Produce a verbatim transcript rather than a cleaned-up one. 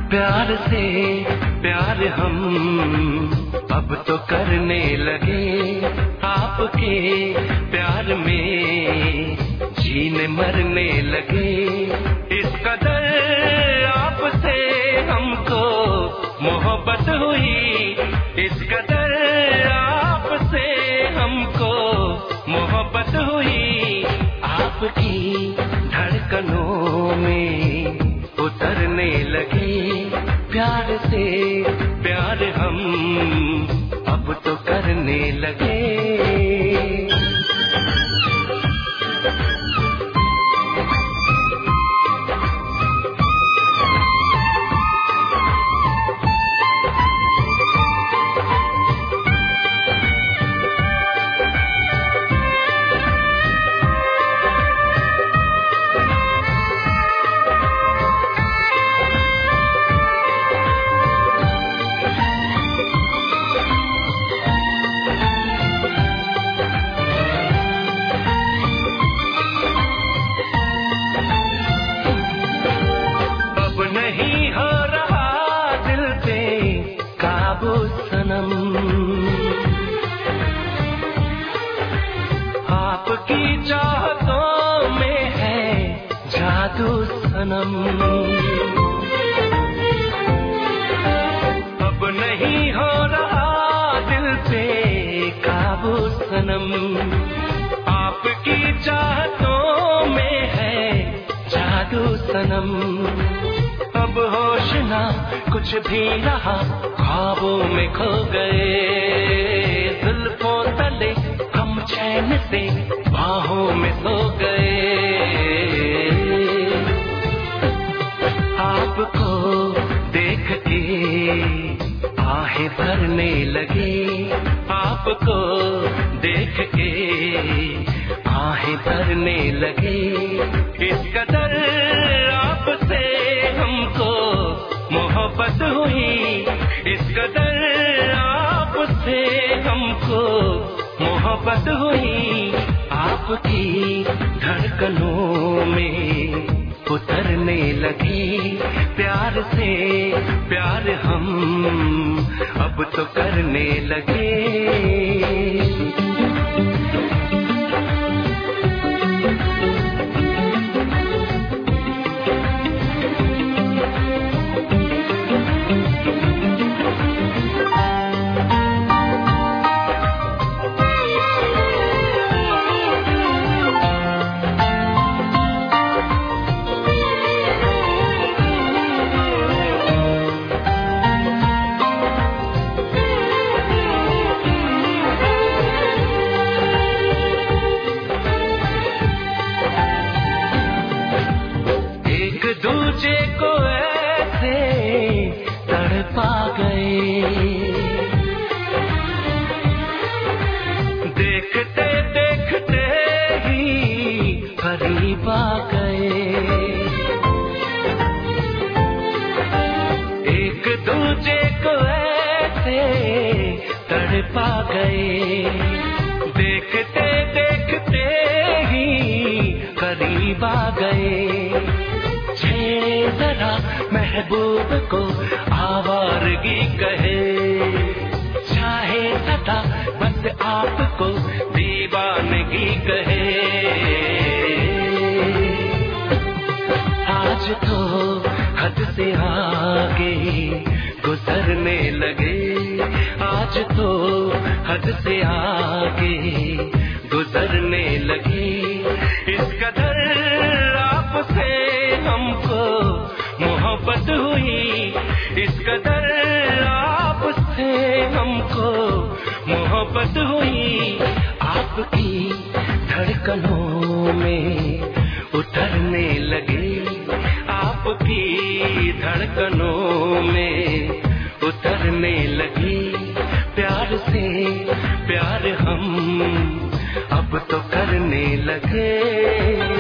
प्यार से प्यार हम अब तो करने लगे, आपके प्यार में जीने मरने लगे। इस कदर आपसे हमको मोहब्बत हुई, इस कदर आपसे हमको मोहब्बत हुई। आपकी धड़कनों में उतरने लगे, प्यार से प्यार हम अब तो करने लगे। आपकी चाहतों में है जादू सनम, अब नहीं हो रहा दिल पे काबू सनम। आपकी चाहतों में है जादू सनम, अब होश ना कुछ भी रहा, ख्वाबों में खो गए। जुल्फों तले हम चैन से बाहों में सो गए। आपको देख के आहें भरने लगे, आपको देख के आहें भरने लगे। इस कदर आपसे हमको मोहब्बत हुई, इस कदर आपसे हमको मोहब्बत हुई। आपकी धड़कनों में उतरने लगी, प्यार से प्यार हम अब तो करने लगे। दूजे को ऐसे तड़पा गए, देखते देखते ही करीब आ गए। एक दूजे को ऐसे तड़पा गए, देखते देखते ही करीब आ गए। छेड़े जरा महबूब को आवारगी कहे, चाहे सदा बस आपको दीवानगी कहे। आज तो हद से आगे गुजरने लगे, आज तो हद से आगे गुजरने लगे। इस कदर आपसे हमको मोहब्बत हुई, इस कदर आपसे हमको मोहब्बत हुई। आपकी धड़कनों में उतरने लगे, आपकी धड़कनों में उतरने लगी। प्यार से प्यार हम अब तो करने लगे।